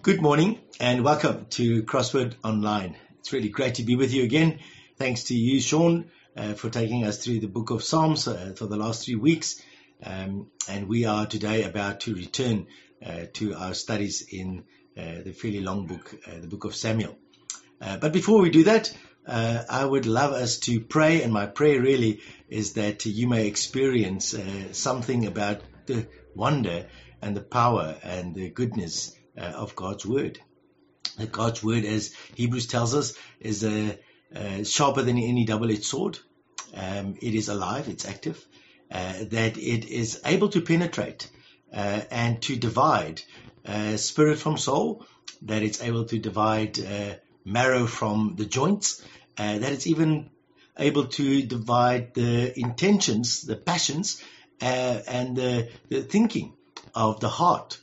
Good morning and welcome to Crossword Online. It's really great to be with you again. Thanks to you, Sean, for taking us through the book of Psalms for the last 3 weeks. And we are today about to return to our studies in the fairly long book, the book of Samuel. But before we do that, I would love us to pray, and my prayer really is that you may experience something about the wonder and the power and the goodness of God's word. That God's word, as Hebrews tells us, is sharper than any double-edged sword. It is alive, it's active, that it is able to penetrate and to divide spirit from soul, that it's able to divide marrow from the joints, that it's even able to divide the intentions, the passions, and the thinking of the heart.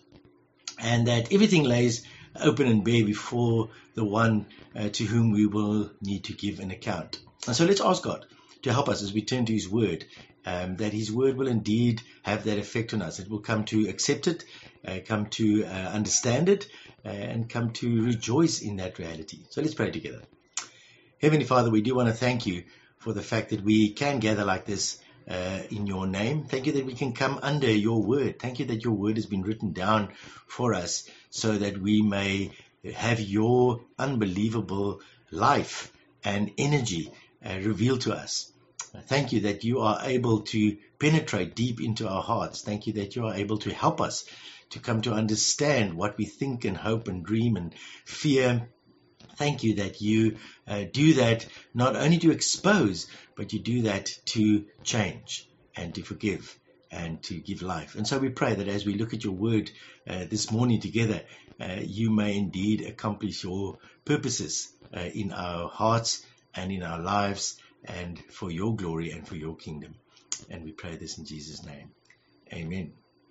And that everything lays open and bare before the one to whom we will need to give an account. And so let's ask God to help us as we turn to His Word, that His Word will indeed have that effect on us. It will come to accept it, come to understand it, and come to rejoice in that reality. So let's pray together. Heavenly Father, we do want to thank you for the fact that we can gather like this in your name. Thank you that we can come under your word. Thank you that your word has been written down for us so that we may have your unbelievable life and energy revealed to us. Thank you that you are able to penetrate deep into our hearts. Thank you that you are able to help us to come to understand what we think and hope and dream and fear. Thank you that you do that not only to expose, but you do that to change and to forgive and to give life. And so we pray that as we look at your word this morning together, you may indeed accomplish your purposes in our hearts and in our lives and for your glory and for your kingdom. And we pray this in Jesus' name. Amen.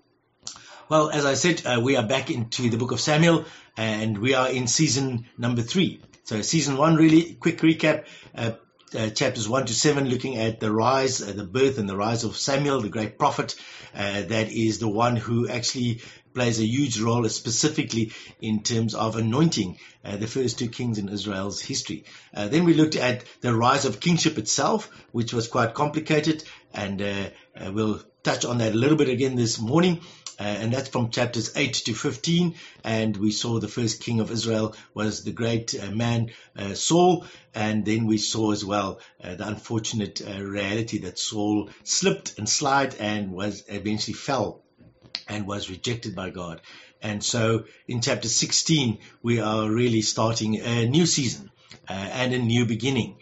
Well, as I said, we are back into the book of Samuel, and we are in season number 3. So season 1, really quick recap, chapters 1 to 7, looking at the rise, the birth and the rise of Samuel, the great prophet, that is the one who actually plays a huge role, specifically in terms of anointing the first 2 kings in Israel's history. Then we looked at the rise of kingship itself, which was quite complicated, and we'll touch on that a little bit again this morning. And that's from chapters 8 to 15. And we saw the first king of Israel was the great man Saul. And then we saw as well the unfortunate reality that Saul slipped and slid and was eventually fell and was rejected by God. And so in chapter 16, we are really starting a new season and a new beginning.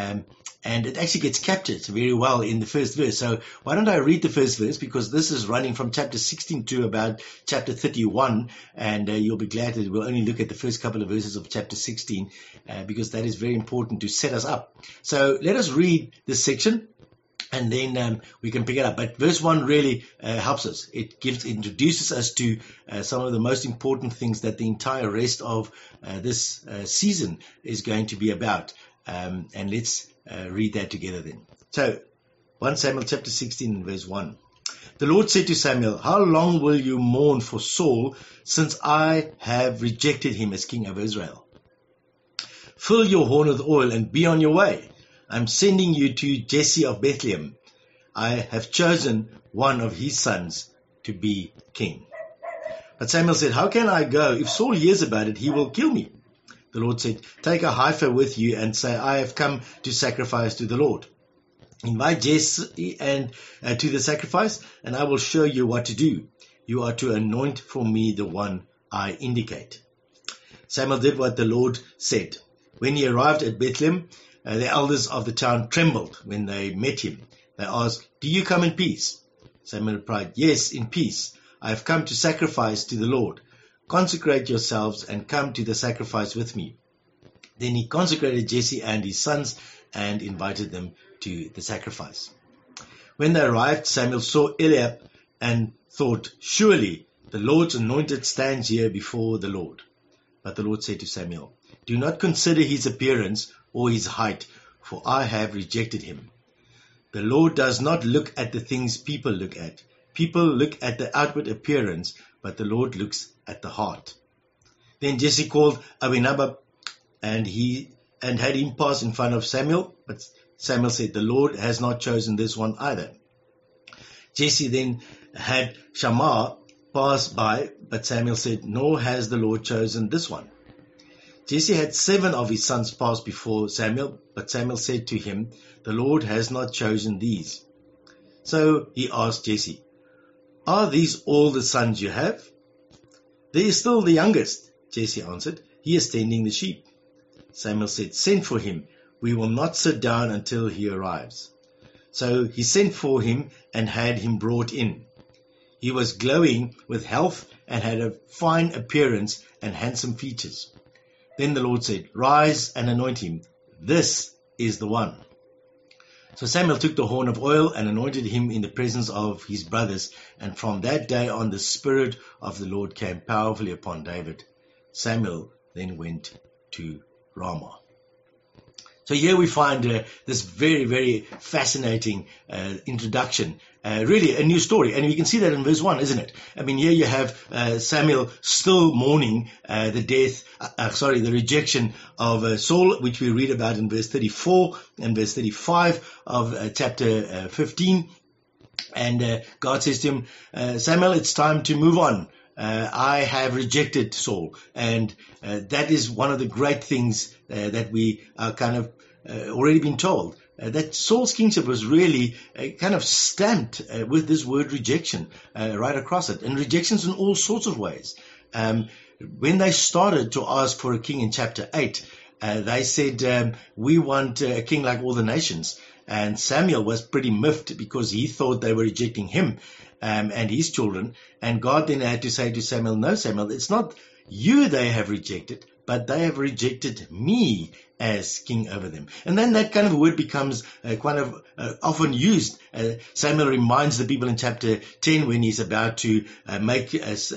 And it actually gets captured very well in the first verse. So why don't I read the first verse, because this is running from chapter 16 to about chapter 31, and you'll be glad that we'll only look at the first couple of verses of chapter 16, because that is very important to set us up. So let us read this section, and then we can pick it up. But verse 1 really helps us. It introduces us to some of the most important things that the entire rest of this season is going to be about. And let's read that together then. So 1 Samuel chapter 16 verse 1. The Lord said to Samuel, "How long will you mourn for Saul, since I have rejected him as king of Israel? Fill your horn with oil and be on your way. I'm sending you to Jesse of Bethlehem. I have chosen one of his sons to be king." But Samuel said, "How can I go? If Saul hears about it, he will kill me." The Lord said, "Take a heifer with you and say, I have come to sacrifice to the Lord. Invite Jesse and to the sacrifice, and I will show you what to do. You are to anoint for me the one I indicate." Samuel did what the Lord said. When he arrived at Bethlehem, the elders of the town trembled when they met him. They asked, "Do you come in peace?" Samuel replied, "Yes, in peace. I have come to sacrifice to the Lord. Consecrate yourselves and come to the sacrifice with me." Then he consecrated Jesse and his sons and invited them to the sacrifice. When they arrived, Samuel saw Eliab and thought, "Surely the Lord's anointed stands here before the Lord." But the Lord said to Samuel, "Do not consider his appearance or his height, for I have rejected him. The Lord does not look at the things people look at. People look at the outward appearance, but the Lord looks at the heart." Then Jesse called Abinadab and had him pass in front of Samuel. But Samuel said, the Lord has not chosen this one either. Jesse then had Shammah pass by, but Samuel said, nor has the Lord chosen this one. Jesse had 7 of his sons pass before Samuel, but Samuel said to him, the Lord has not chosen these. So he asked Jesse, are these all the sons you have? There is still the youngest, Jesse answered. He is tending the sheep. Samuel said, send for him. We will not sit down until he arrives. So he sent for him and had him brought in. He was glowing with health and had a fine appearance and handsome features. Then the Lord said, rise and anoint him. This is the one. So Samuel took the horn of oil and anointed him in the presence of his brothers. And from that day on, the Spirit of the Lord came powerfully upon David. Samuel then went to Ramah. So here we find this very, very fascinating introduction. Really a new story. And we can see that in verse 1, isn't it? I mean, here you have Samuel still mourning the rejection of Saul, which we read about in verse 34 and verse 35 of chapter 15. And God says to him, Samuel, it's time to move on. I have rejected Saul. And that is one of the great things that we are kind of already been told. That Saul's kingship was really kind of stamped with this word rejection right across it. And rejections in all sorts of ways. When they started to ask for a king in chapter 8, they said, we want a king like all the nations. And Samuel was pretty miffed because he thought they were rejecting him and his children. And God then had to say to Samuel, no, Samuel, it's not you they have rejected, but they have rejected me as king over them. And then that kind of word becomes often used. Samuel reminds the people in chapter 10 when he's about to make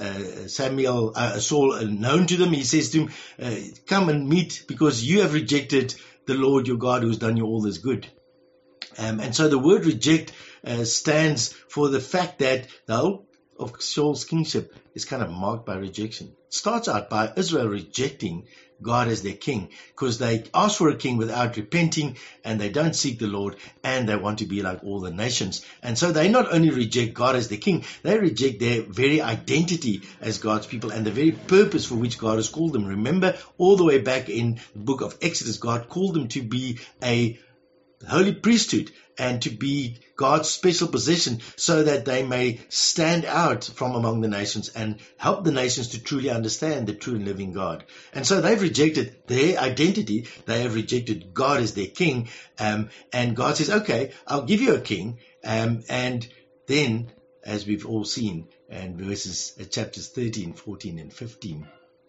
Saul known to them. He says to him, come and meet because you have rejected the Lord your God who has done you all this good. And so the word reject stands for the fact that the whole of Saul's kingship is kind of marked by rejection. It starts out by Israel rejecting God as their king because they ask for a king without repenting and they don't seek the Lord and they want to be like all the nations. And so they not only reject God as their king, they reject their very identity as God's people and the very purpose for which God has called them. Remember, all the way back in the book of Exodus, God called them to be a holy priesthood and to be God's special possession so that they may stand out from among the nations and help the nations to truly understand the true and living God. And so they've rejected their identity. They have rejected God as their king. And God says, okay, I'll give you a king. And then, as we've all seen in chapters 13, 14, and 15,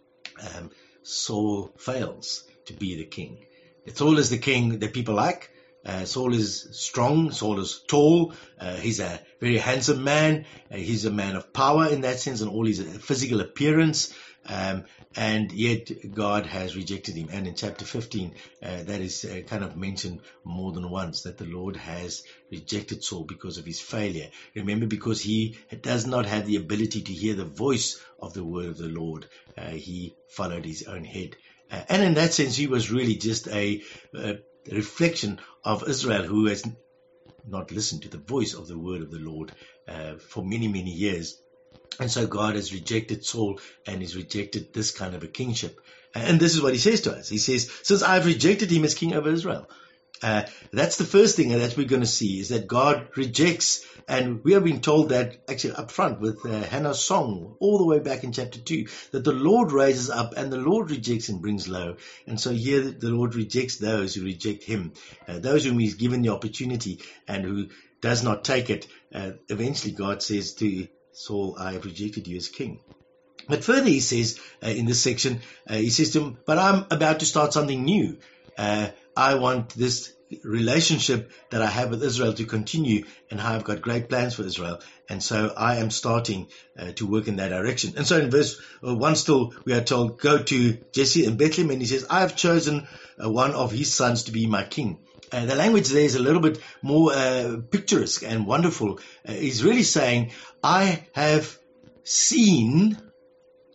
Saul fails to be the king. Saul is the king that people like. Saul is strong. Saul is tall. He's a very handsome man. He's a man of power in that sense and all his physical appearance. And yet God has rejected him. And in chapter 15, that is kind of mentioned more than once, that the Lord has rejected Saul because of his failure. Remember, because he does not have the ability to hear the voice of the word of the Lord. He followed his own head. And in that sense, he was really just a reflection of Israel, who has not listened to the voice of the word of the Lord for many, many years. And so God has rejected Saul and has rejected this kind of a kingship. And this is what he says to us. He says, since I've rejected him as king over Israel. That's the first thing that we're going to see, is that God rejects. And we have been told that actually up front with Hannah's song all the way back in chapter 2, that the Lord raises up and the Lord rejects and brings low. And so here the Lord rejects those who reject him, those whom he's given the opportunity and who does not take it. Eventually God says to Saul, I have rejected you as king. But further he says in this section, he says to him, but I'm about to start something new. I want this relationship that I have with Israel to continue, and I've got great plans for Israel. And so I am starting to work in that direction. And so in verse 1 still, we are told, go to Jesse in Bethlehem, and he says, I have chosen one of his sons to be my king. The language there is a little bit more picturesque and wonderful. He's really saying, I have seen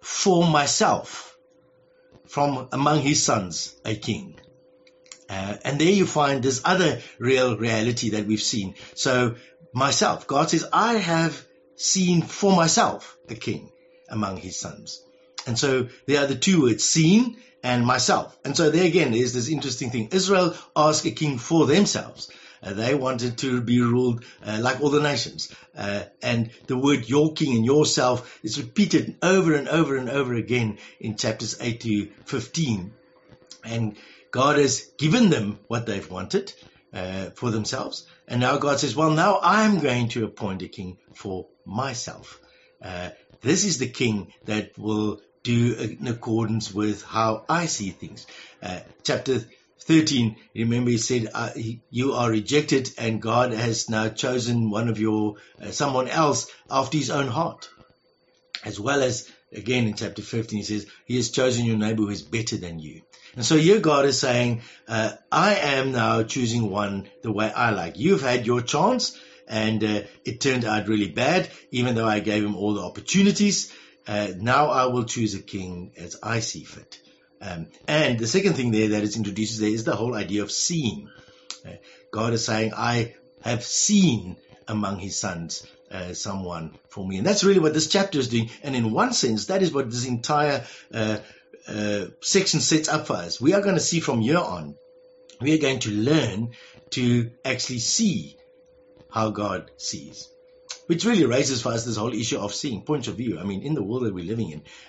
for myself from among his sons a king. And there you find this other real reality that we've seen. So myself, God says, I have seen for myself a king among his sons. And so there are the two words, seen and myself. And so there again is this interesting thing. Israel asked a king for themselves. They wanted to be ruled like all the nations. And the word your king and yourself is repeated over and over and over again in chapters 8 to 15. And God has given them what they've wanted for themselves. And now God says, well, now I'm going to appoint a king for myself. This is the king that will do in accordance with how I see things. Chapter 13, remember he said, you are rejected and God has now chosen one of your, someone else after his own heart. As well as, again in chapter 15, he says, he has chosen your neighbor who is better than you. And so here God is saying, I am now choosing one the way I like. You've had your chance and it turned out really bad, even though I gave him all the opportunities. Now I will choose a king as I see fit. And the second thing there that it introduces there is the whole idea of seeing. God is saying, I have seen among his sons someone for me. And that's really what this chapter is doing. And in one sense, that is what this entire section sets up for us. We are going to see from here on, we are going to learn to actually see how God sees. Which really raises for us this whole issue of seeing, points of view. I mean, in the world that we're living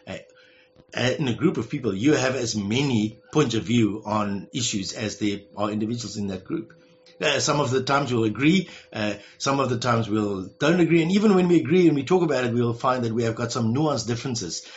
in a group of people, you have as many points of view on issues as there are individuals in that group. Some of the times we'll agree, some of the times we'll don't agree, and even when we agree and we talk about it, we'll find that we have got some nuanced differences.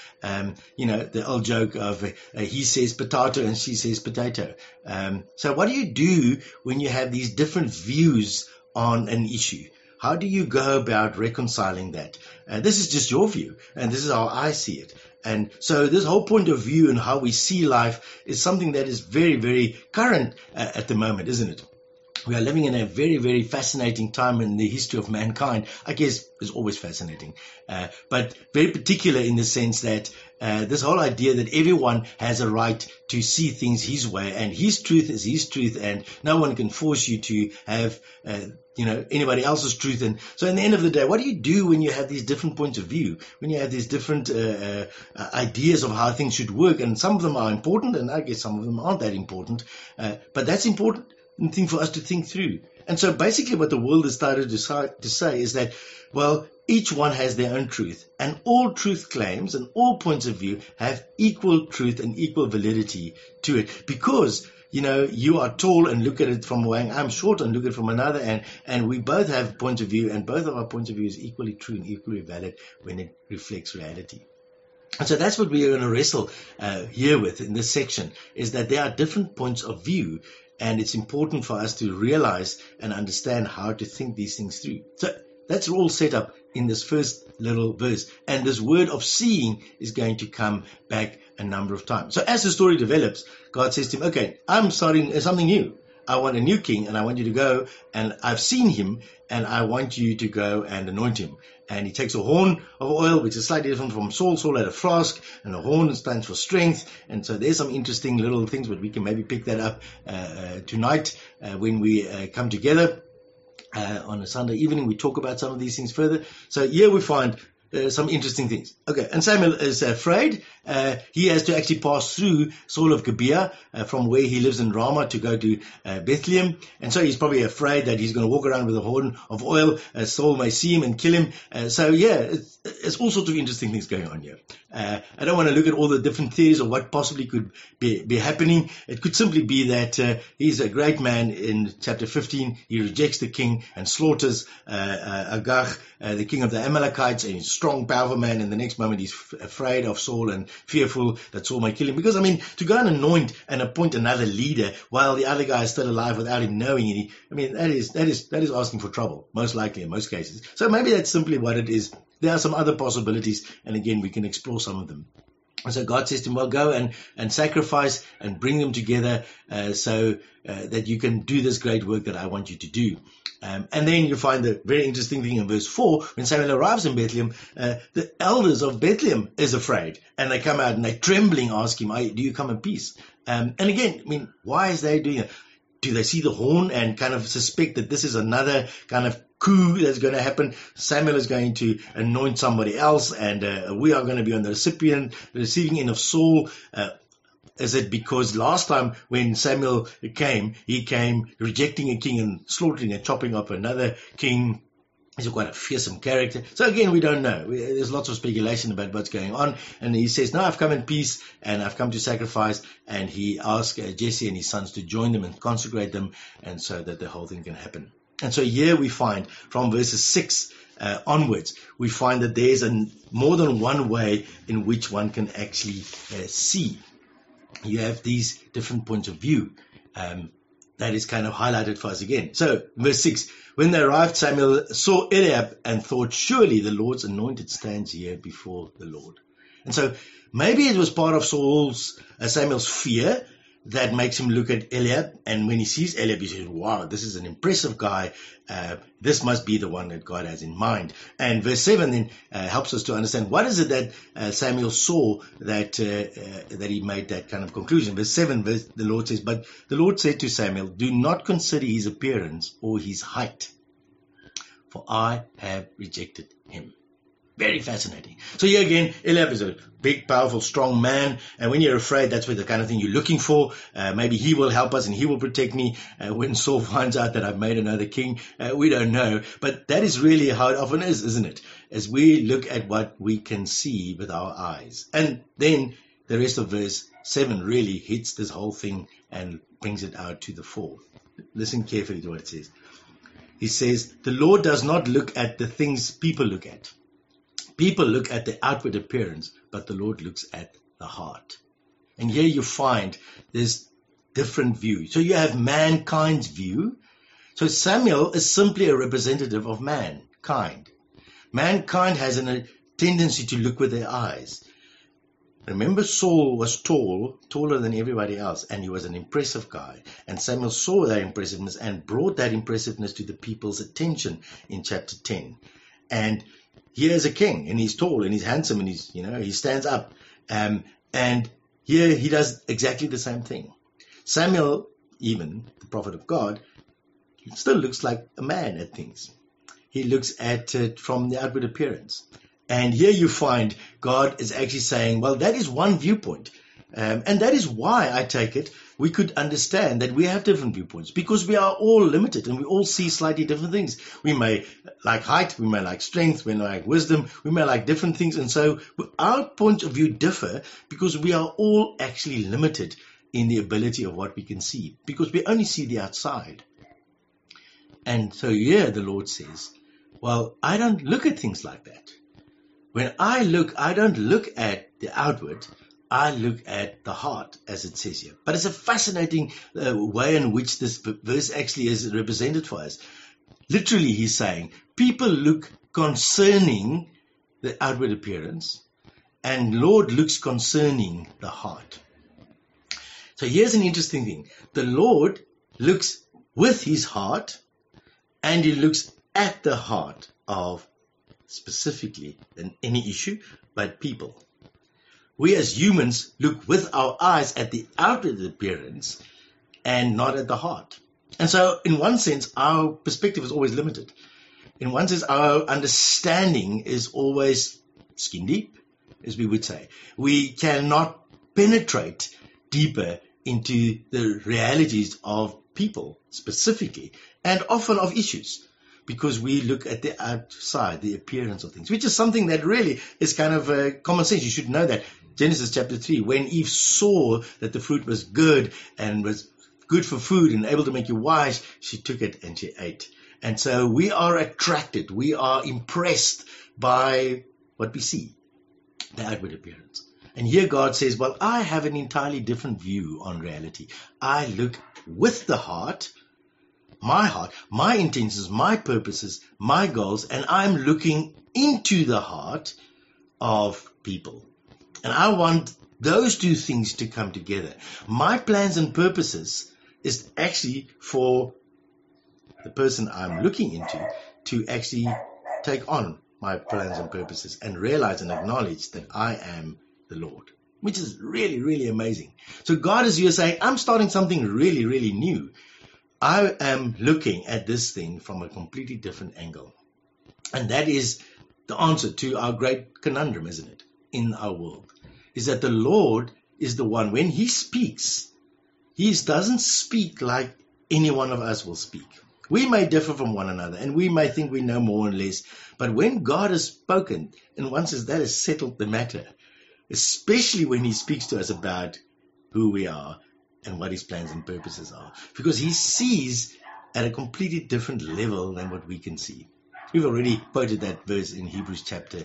The old joke of he says potato and she says potato. So what do you do when you have these different views on an issue? How do you go about reconciling that? This is just your view, and this is how I see it. And so this whole point of view and how we see life is something that is very, very current at the moment, isn't it? We are living in a very, very fascinating time in the history of mankind. I guess it's always fascinating, but very particular in the sense that this whole idea that everyone has a right to see things his way, and his truth is his truth, and no one can force you to have anybody else's truth. And so in the end of the day, what do you do when you have these different points of view, when you have these different ideas of how things should work? And some of them are important, and I guess some of them aren't that important, but that's important thing for us to think through. And so basically what the world has started to say is that, well, each one has their own truth, and all truth claims and all points of view have equal truth and equal validity to it, because you are tall and look at it from one, I'm short and look at it from another, and we both have points of view, and both of our points of view is equally true and equally valid when it reflects reality. And so that's what we are going to wrestle here with in this section, is that there are different points of view, and it's important for us to realize and understand how to think these things through. So that's all set up in this first little verse. And this word of seeing is going to come back a number of times. So as the story develops, God says to him, okay, I'm starting something new. I want a new king, and I want you to go, and I've seen him, and I want you to go and anoint him. And he takes a horn of oil, which is slightly different from Saul. Saul had a flask, and the horn stands for strength. And so there's some interesting little things, but we can maybe pick that up tonight when we come together on a Sunday evening. We talk about some of these things further. So here we find some interesting things. Okay, and Samuel is afraid. He has to actually pass through Saul of Gibeah from where he lives in Ramah to go to Bethlehem. And so he's probably afraid that he's going to walk around with a horn of oil. Saul may see him and kill him. It's all sorts of interesting things going on here. I don't want to look at all the different theories of what possibly could be happening. It could simply be that he's a great man in chapter 15. He rejects the king and slaughters Agag, the king of the Amalekites, and he's a strong, powerful man. In the next moment, he's afraid of Saul and fearful that Saul may kill him. Because, to go and anoint and appoint another leader while the other guy is still alive without him knowing it, that is asking for trouble, most likely in most cases. So maybe that's simply what it is. There are some other possibilities, and again, we can explore some of them. And so God says to him, well, go and sacrifice and bring them together so that you can do this great work that I want you to do. And then you find the very interesting thing in verse 4, when Samuel arrives in Bethlehem, the elders of Bethlehem is afraid. And they come out and they trembling ask him, do you come in peace? And again, I mean, why is they doing it? Do they see the horn and kind of suspect that this is another kind of coup that's going to happen? Samuel is going to anoint somebody else, and we are going to be on the receiving end of Saul. Is it because last time when Samuel came, he came rejecting a king and slaughtering and chopping up another king? He's quite a fearsome character. So again, we don't know. There's lots of speculation about what's going on. And he says, no, I've come in peace and I've come to sacrifice. And he asks Jesse and his sons to join them and consecrate them, and so that the whole thing can happen. And so here we find from verses 6 onwards, we find that there's more than one way in which one can actually see. You have these different points of view. That is kind of highlighted for us again. So, verse 6, when they arrived, Samuel saw Eliab and thought, surely the Lord's anointed stands here before the Lord. And so, maybe it was part of Samuel's fear that makes him look at Eliab. And when he sees Eliab, he says, wow, this is an impressive guy. This must be the one that God has in mind. And verse 7 then helps us to understand what is it that Samuel saw that he made that kind of conclusion. Verse 7, the Lord says, but the Lord said to Samuel, do not consider his appearance or his height, for I have rejected him. Very fascinating. So here again, Eliab is a big, powerful, strong man. And when you're afraid, that's what the kind of thing you're looking for. Maybe he will help us and he will protect me. When Saul finds out that I've made another king, we don't know. But that is really how it often is, isn't it? As we look at what we can see with our eyes. And then the rest of verse 7 really hits this whole thing and brings it out to the fore. Listen carefully to what it says. He says, the Lord does not look at the things people look at. People look at the outward appearance, but the Lord looks at the heart. And here you find this different view. So you have mankind's view. So Samuel is simply a representative of mankind. Mankind has a tendency to look with their eyes. Remember, Saul was taller than everybody else, and he was an impressive guy. And Samuel saw that impressiveness and brought that impressiveness to the people's attention in chapter 10. And here is a king, and he's tall, and he's handsome, and he stands up. And here he does exactly the same thing. Samuel, even the prophet of God, still looks like a man at things. He looks at it from the outward appearance. And here you find God is actually saying, well, that is one viewpoint. And that is why I take it we could understand that we have different viewpoints, because we are all limited and we all see slightly different things. We may like height, we may like strength, we may like wisdom, we may like different things. And so our points of view differ because we are all actually limited in the ability of what we can see, because we only see the outside. And so here the Lord says, well, I don't look at things like that. When I look, I don't look at the outward, I look at the heart, as it says here. But it's a fascinating way in which this verse actually is represented for us. Literally, he's saying, people look concerning the outward appearance, and Lord looks concerning the heart. So here's an interesting thing. The Lord looks with his heart, and he looks at the heart of specifically any issue, but people. We as humans look with our eyes at the outward appearance and not at the heart. And so in one sense, our perspective is always limited. In one sense, our understanding is always skin deep, as we would say. We cannot penetrate deeper into the realities of people specifically, and often of issues, because we look at the outside, the appearance of things, which is something that really is kind of common sense. You should know that. Genesis chapter 3, when Eve saw that the fruit was good and was good for food and able to make you wise, she took it and she ate. And so we are attracted, we are impressed by what we see, the outward appearance. And here God says, well, I have an entirely different view on reality. I look with the heart, my intentions, my purposes, my goals, and I'm looking into the heart of people. And I want those two things to come together. My plans and purposes is actually for the person I'm looking into to actually take on my plans and purposes and realize and acknowledge that I am the Lord, which is really, really amazing. So God is here saying, I'm starting something really, really new. I am looking at this thing from a completely different angle. And that is the answer to our great conundrum, isn't it, in our world, is that the Lord is the one, when he speaks, he doesn't speak like any one of us will speak. We may differ from one another, and we may think we know more and less, but when God has spoken, and one says that has settled the matter, especially when he speaks to us about who we are and what his plans and purposes are, because he sees at a completely different level than what we can see. We've already quoted that verse in Hebrews chapter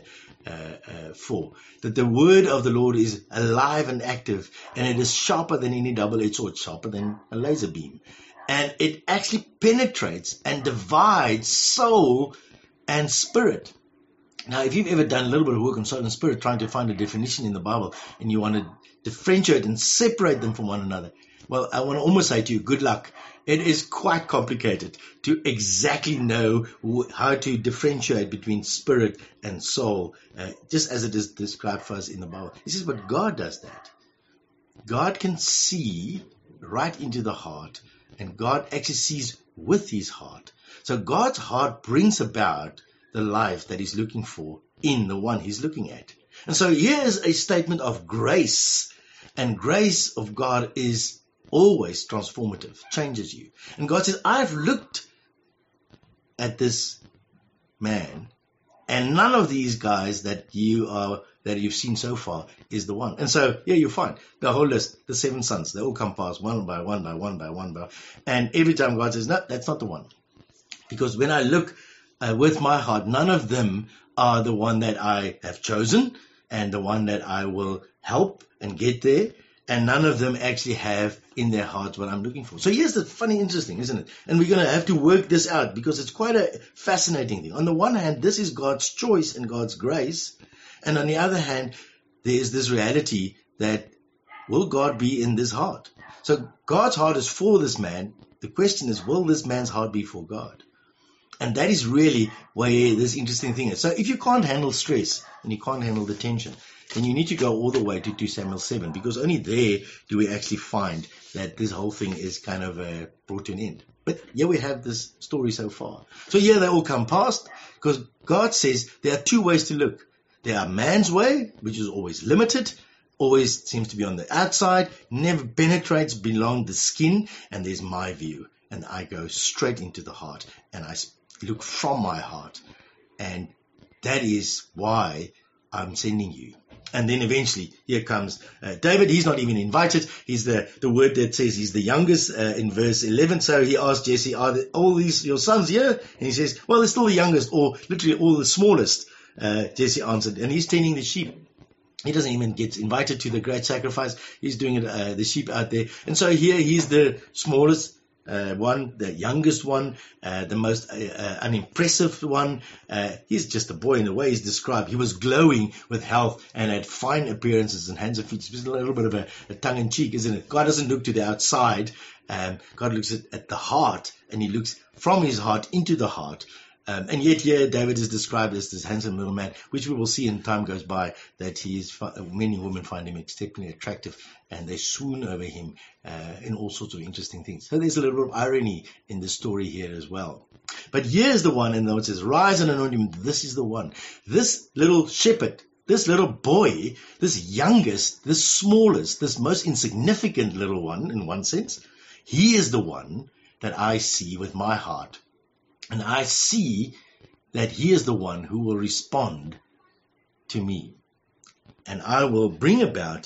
4, that the word of the Lord is alive and active, and it is sharper than any double-edged sword, sharper than a laser beam. And it actually penetrates and divides soul and spirit. Now, if you've ever done a little bit of work on soul and spirit, trying to find a definition in the Bible, and you want to differentiate and separate them from one another, well, I want to almost say to you, good luck. It is quite complicated to exactly know how to differentiate between spirit and soul, just as it is described for us in the Bible. He says, but God does that. God can see right into the heart, and God actually sees with his heart. So God's heart brings about the life that he's looking for in the one he's looking at. And so here's a statement of grace, and grace of God is always transformative, changes you. And God says, I've looked at this man, and none of these guys that you've seen so far is the one. And so, yeah, you'll find the whole list, the 7 sons, they all come past one by one by one by one by, and every time God says, no, that's not the one. Because when I look with my heart, none of them are the one that I have chosen and the one that I will help and get there. And none of them actually have in their hearts what I'm looking for. So here's the funny, interesting, isn't it? And we're going to have to work this out because it's quite a fascinating thing. On the one hand, this is God's choice and God's grace. And on the other hand, there's this reality that will God be in this heart? So God's heart is for this man. The question is, will this man's heart be for God? And that is really where this interesting thing is. So if you can't handle stress and you can't handle the tension, then you need to go all the way to 2 Samuel 7, because only there do we actually find that this whole thing is kind of brought to an end. But here we have this story so far. So here they all come past, because God says there are 2 ways to look. There are man's way, which is always limited, always seems to be on the outside, never penetrates beyond the skin, and there's my view. And I go straight into the heart, and I look from my heart. And that is why I'm sending you. And then eventually, here comes David. He's not even invited. He's the word that says he's the youngest in verse 11. So he asked Jesse, are all these your sons here? And he says, well, they're still the youngest, or literally all the smallest, Jesse answered. And he's tending the sheep. He doesn't even get invited to the great sacrifice. He's doing it, the sheep out there. And so here he's the smallest one, the youngest one, the most unimpressive one. He's just a boy in the way he's described. He was glowing with health and had fine appearances and hands and feet. It's a little bit of a tongue-in-cheek, isn't it? God doesn't look to the outside. God looks at the heart, and he looks from his heart into the heart. And yet here David is described as this handsome little man, which we will see in time goes by, that many women find him exceptionally attractive, and they swoon over him in all sorts of interesting things. So there's a little bit of irony in the story here as well. But here's the one, and it says, rise and anoint him. This is the one. This little shepherd, this little boy, this youngest, this smallest, this most insignificant little one, in one sense, he is the one that I see with my heart. And I see that he is the one who will respond to me. And I will bring about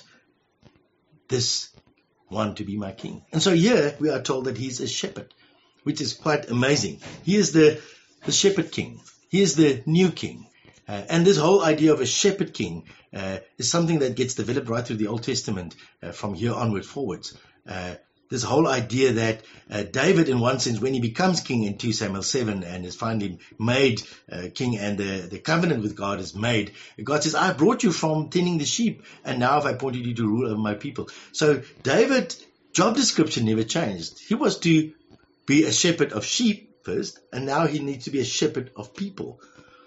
this one to be my king. And so here we are told that he's a shepherd, which is quite amazing. He is the shepherd king. He is the new king. And this whole idea of a shepherd king is something that gets developed right through the Old Testament from here onward forwards. this whole idea that David, in one sense, when he becomes king in 2 Samuel 7 and is finally made king and the covenant with God is made, God says, I brought you from tending the sheep and now have I appointed you to rule over my people. So David's job description never changed. He was to be a shepherd of sheep first, and now he needs to be a shepherd of people.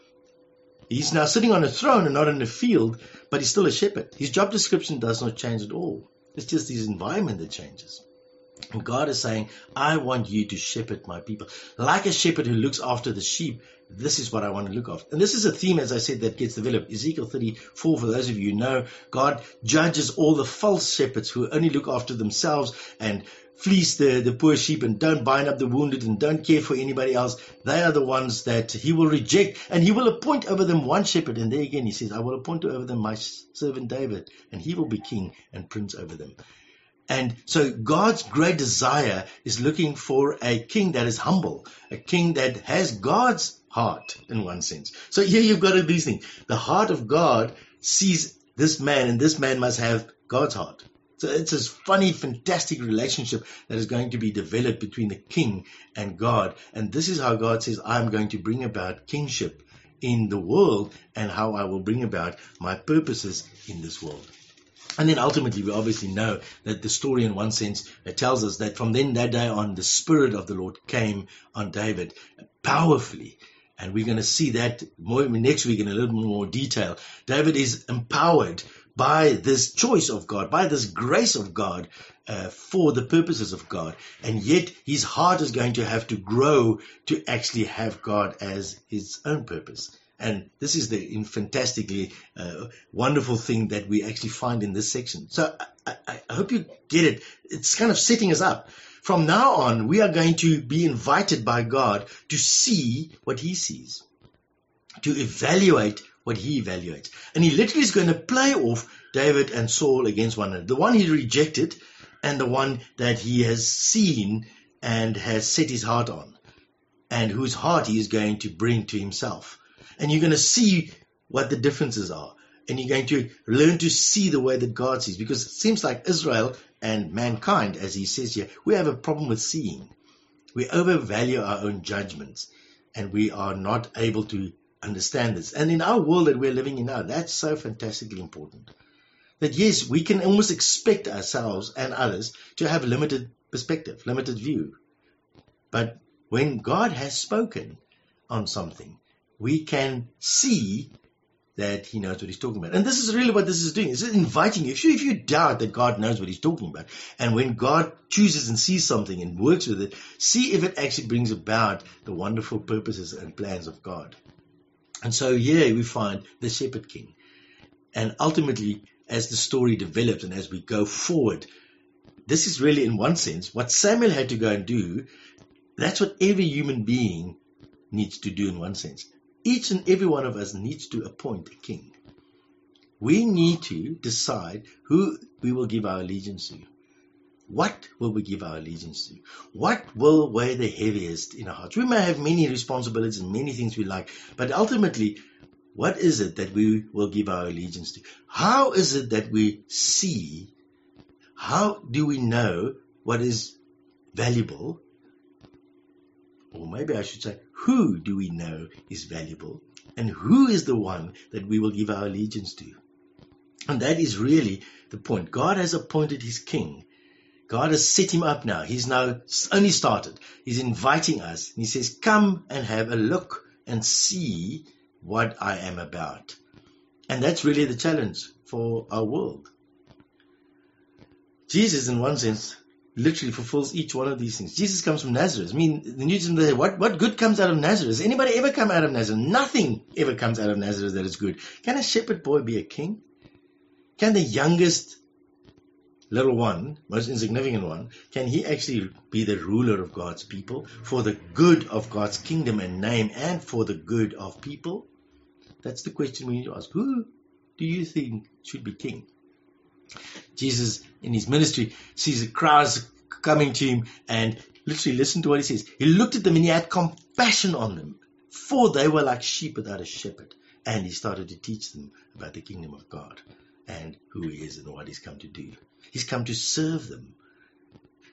He's now sitting on a throne and not in a field, but he's still a shepherd. His job description does not change at all. It's just his environment that changes. And God is saying, I want you to shepherd my people. Like a shepherd who looks after the sheep, this is what I want to look after. And this is a theme, as I said, that gets developed. Ezekiel 34, for those of you who know, God judges all the false shepherds who only look after themselves and fleece the poor sheep and don't bind up the wounded and don't care for anybody else. They are the ones that he will reject, and he will appoint over them one shepherd. And there again he says, I will appoint over them my servant David, and he will be king and prince over them. And so God's great desire is looking for a king that is humble, a king that has God's heart in one sense. So here you've got these things. The heart of God sees this man, and this man must have God's heart. So it's this funny, fantastic relationship that is going to be developed between the king and God. And this is how God says, I'm going to bring about kingship in the world and how I will bring about my purposes in this world. And then ultimately, we obviously know that the story in one sense tells us that from then that day on, the Spirit of the Lord came on David powerfully. And we're going to see that more next week in a little more detail. David is empowered by this choice of God, by this grace of God for the purposes of God. And yet his heart is going to have to grow to actually have God as his own purpose. And this is the fantastically wonderful thing that we actually find in this section. So I hope you get it. It's kind of setting us up. From now on, we are going to be invited by God to see what he sees, to evaluate what he evaluates. And he literally is going to play off David and Saul against one another. The one he rejected and the one that he has seen and has set his heart on, and whose heart he is going to bring to himself. And you're going to see what the differences are. And you're going to learn to see the way that God sees. Because it seems like Israel and mankind, as he says here, we have a problem with seeing. We overvalue our own judgments. And we are not able to understand this. And in our world that we're living in now, that's so fantastically important. That yes, we can almost expect ourselves and others to have limited perspective, limited view. But when God has spoken on something, we can see that he knows what he's talking about. And this is really what this is doing. It's inviting you. If you doubt that God knows what he's talking about, and when God chooses and sees something and works with it, see if it actually brings about the wonderful purposes and plans of God. And so here we find the shepherd king. And ultimately, as the story develops and as we go forward, this is really, in one sense, what Samuel had to go and do. That's what every human being needs to do in one sense. Each and every one of us needs to appoint a king. We need to decide who we will give our allegiance to. What will we give our allegiance to? What will weigh the heaviest in our hearts? We may have many responsibilities and many things we like, but ultimately, what is it that we will give our allegiance to? How is it that we see? How do we know what is valuable? Or maybe I should say, who do we know is valuable? And who is the one that we will give our allegiance to? And that is really the point. God has appointed his king. God has set him up now. He's now only started. He's inviting us. He says, come and have a look and see what I am about. And that's really the challenge for our world. Jesus, in one sense, literally fulfills each one of these things. Jesus comes from Nazareth. I mean, the New Testament, what good comes out of Nazareth? Does anybody ever come out of Nazareth? Nothing ever comes out of Nazareth that is good. Can a shepherd boy be a king? Can the youngest little one, most insignificant one, can he actually be the ruler of God's people for the good of God's kingdom and name and for the good of people? That's the question we need to ask. Who do you think should be king? Jesus, in his ministry, sees the crowds coming to him and literally listen to what he says. He looked at them and he had compassion on them, for they were like sheep without a shepherd. And he started to teach them about the kingdom of God and who he is and what he's come to do. He's come to serve them.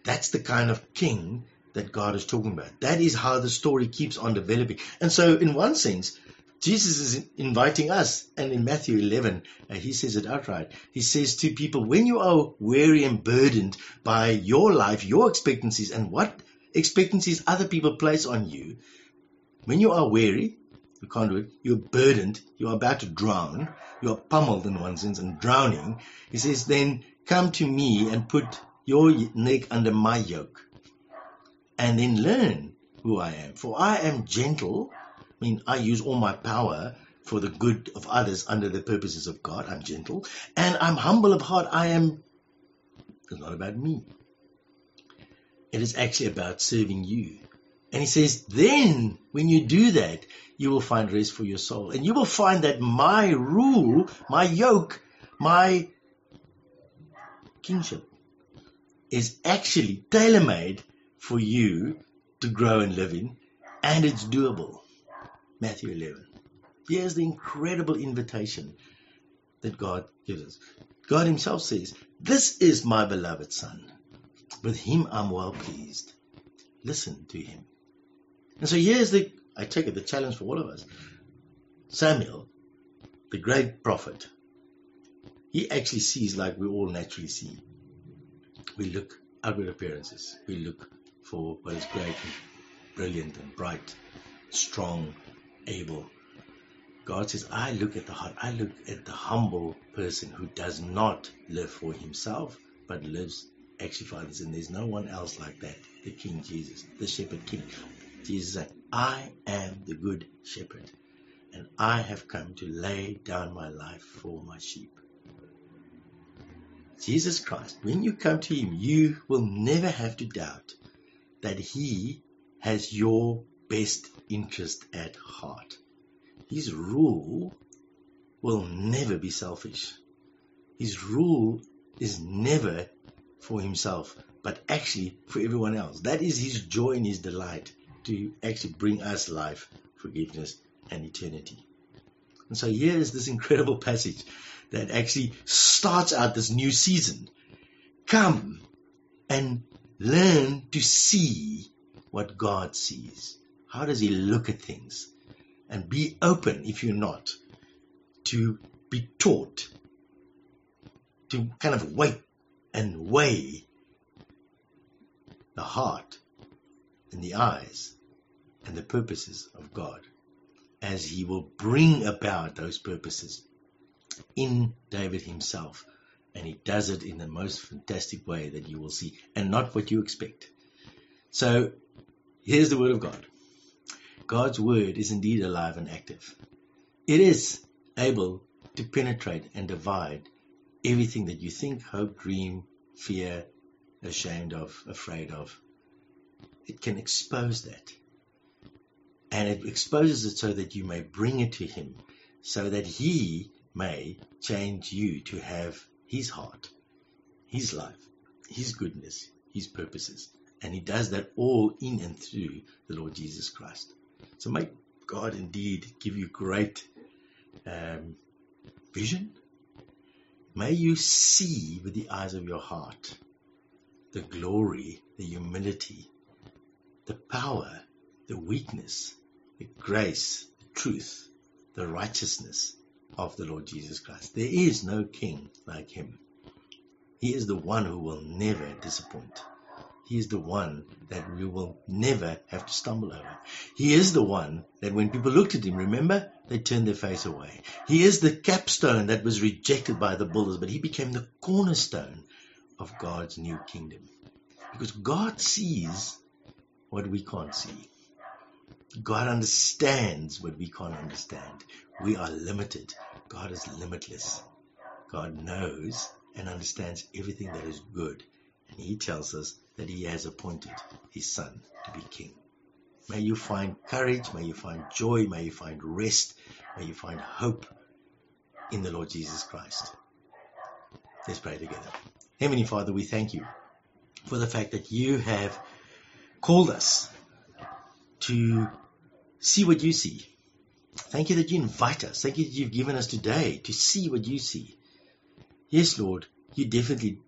That's the kind of king that God is talking about. That is how the story keeps on developing. And so in one sense, Jesus is inviting us, and in Matthew 11, he says it outright. He says to people, when you are weary and burdened by your life, your expectancies, and what expectancies other people place on you, when you are weary, you can't do it, you're burdened, you're about to drown, you're pummeled in one sense and drowning, he says, then come to me and put your neck under my yoke, and then learn who I am. For I am gentle. I mean, I use all my power for the good of others under the purposes of God. I'm gentle. And I'm humble of heart. It's not about me. It is actually about serving you. And he says, then when you do that, you will find rest for your soul. And you will find that my rule, my yoke, my kingship is actually tailor-made for you to grow and live in. And it's doable. Matthew 11. Here's the incredible invitation that God gives us. God himself says, this is my beloved son. With him I'm well pleased. Listen to him. And so here's the challenge for all of us. Samuel, the great prophet, he actually sees like we all naturally see. We look outward appearances. We look for what is great and brilliant and bright, strong, able. God says, I look at the heart. I look at the humble person who does not live for himself, but lives actually for others. And there's no one else like that. The King Jesus, the shepherd king. Jesus said, I am the good shepherd, and I have come to lay down my life for my sheep. Jesus Christ, when you come to him, you will never have to doubt that he has your best interest at heart. His rule will never be selfish. His rule is never for himself, but actually for everyone else. That is his joy and his delight, to actually bring us life, forgiveness, and eternity. And so here is this incredible passage that actually starts out this new season. Come and learn to see what God sees. How does he look at things? And be open, if you're not, to be taught, to kind of wait and weigh the heart and the eyes and the purposes of God, as he will bring about those purposes in David himself. And he does it in the most fantastic way that you will see, and not what you expect. So here's the word of God. God's word is indeed alive and active. It is able to penetrate and divide everything that you think, hope, dream, fear, ashamed of, afraid of. It can expose that. And it exposes it so that you may bring it to him, so that he may change you to have his heart, his life, his goodness, his purposes. And he does that all in and through the Lord Jesus Christ. So may God indeed give you great vision. May you see with the eyes of your heart the glory, the humility, the power, the weakness, the grace, the truth, the righteousness of the Lord Jesus Christ. There is no king like him. He is the one who will never disappoint. He is the one that we will never have to stumble over. He is the one that when people looked at him, remember, they turned their face away. He is the capstone that was rejected by the builders, but he became the cornerstone of God's new kingdom. Because God sees what we can't see. God understands what we can't understand. We are limited. God is limitless. God knows and understands everything that is good. And he tells us that he has appointed his son to be king. May you find courage, may you find joy, may you find rest, may you find hope in the Lord Jesus Christ. Let's pray together. Heavenly Father, we thank you for the fact that you have called us to see what you see. Thank you that you invite us. Thank you that you've given us today to see what you see. Yes, Lord, you definitely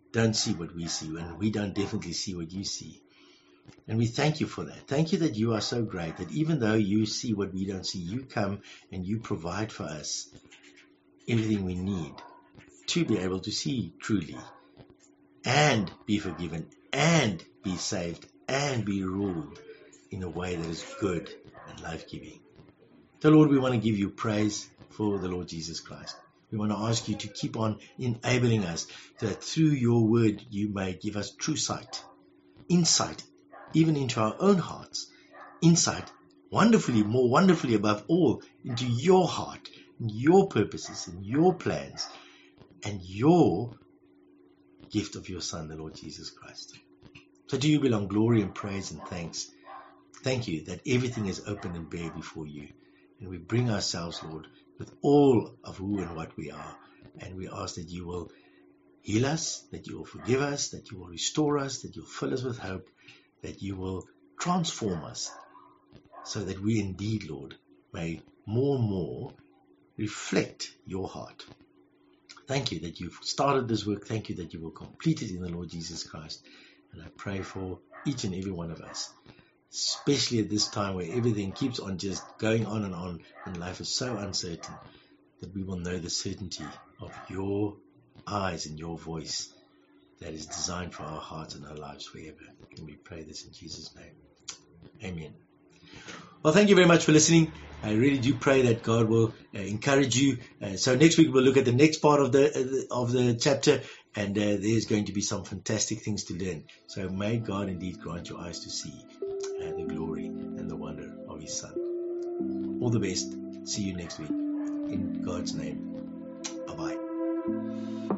don't see what we see, and we don't definitely see what you see. And we thank you for that. Thank you that you are so great, that even though you see what we don't see, you come and you provide for us everything we need to be able to see truly and be forgiven and be saved and be ruled in a way that is good and life-giving. So Lord, we want to give you praise for the Lord Jesus Christ. We want to ask you to keep on enabling us that through your word you may give us true sight, insight, even into our own hearts, insight more wonderfully above all into your heart, and your purposes and your plans and your gift of your Son, the Lord Jesus Christ. So to you belong glory and praise and thanks. Thank you that everything is open and bare before you. And we bring ourselves, Lord, with all of who and what we are. And we ask that you will heal us, that you will forgive us, that you will restore us, that you'll fill us with hope, that you will transform us so that we indeed, Lord, may more and more reflect your heart. Thank you that you've started this work. Thank you that you will complete it in the Lord Jesus Christ. And I pray for each and every one of us, especially at this time where everything keeps on just going on and life is so uncertain, that we will know the certainty of your eyes and your voice that is designed for our hearts and our lives forever. And we pray this in Jesus' name. Amen. Well, thank you very much for listening. I really do pray that God will encourage you. So next week we'll look at the next part of the chapter, and there's going to be some fantastic things to learn. So may God indeed grant your eyes to see the glory and the wonder of His Son. All the best. See you next week. In God's name. Bye-bye.